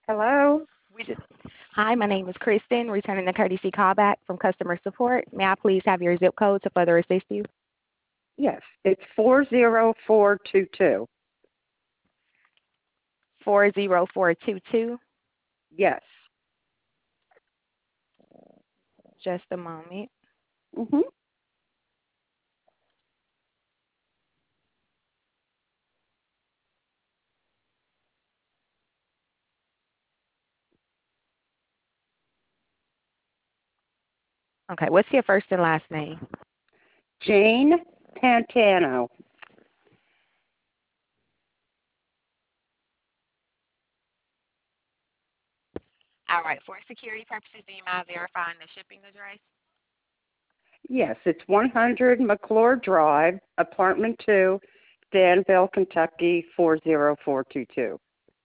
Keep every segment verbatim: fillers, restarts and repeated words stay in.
Hello? We just, hi, my name is Kristen, returning the courtesy callback from customer support. May I please have your zip code to further assist you? Yes, it's four zero four two two. four zero four two two. Yes. Just a moment. Mhm. Okay, what's your first and last name? Jane Pantano. All right, for security purposes, do you mind verifying the shipping address? Yes, it's one hundred McClure Drive, apartment two, Danville, Kentucky four zero four two two.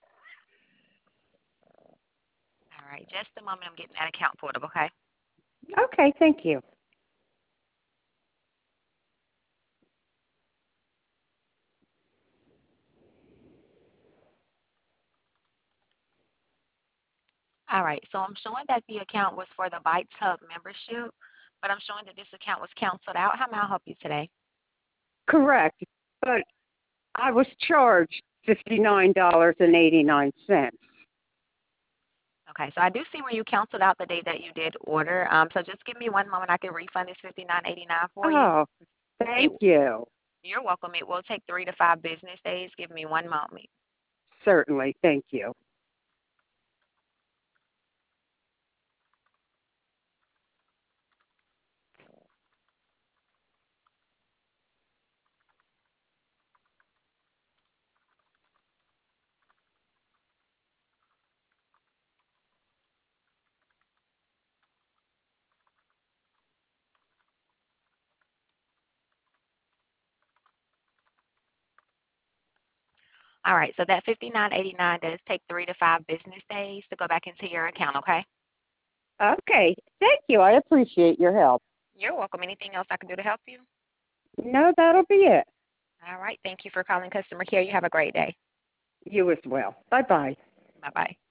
All right, just a moment. I'm getting that account pulled up, okay? Okay, thank you. All right, so I'm showing that the account was for the Bites Hub membership, but I'm showing that this account was canceled out. How may I help you today? Correct, but I was charged fifty-nine dollars and eighty-nine cents. Okay, so I do see where you canceled out the day that you did order. Um, so just give me one moment. I can refund this fifty-nine eighty-nine for you. Oh, It, thank you. you're welcome. It will take three to five business days. Give me one moment. Certainly, thank you. All right, so that fifty-nine eighty-nine does take three to five business days to go back into your account, okay? Okay, thank you. I appreciate your help. You're welcome. Anything else I can do to help you? No, that'll be it. All right, thank you for calling customer care. You have a great day. You as well. Bye-bye. Bye-bye.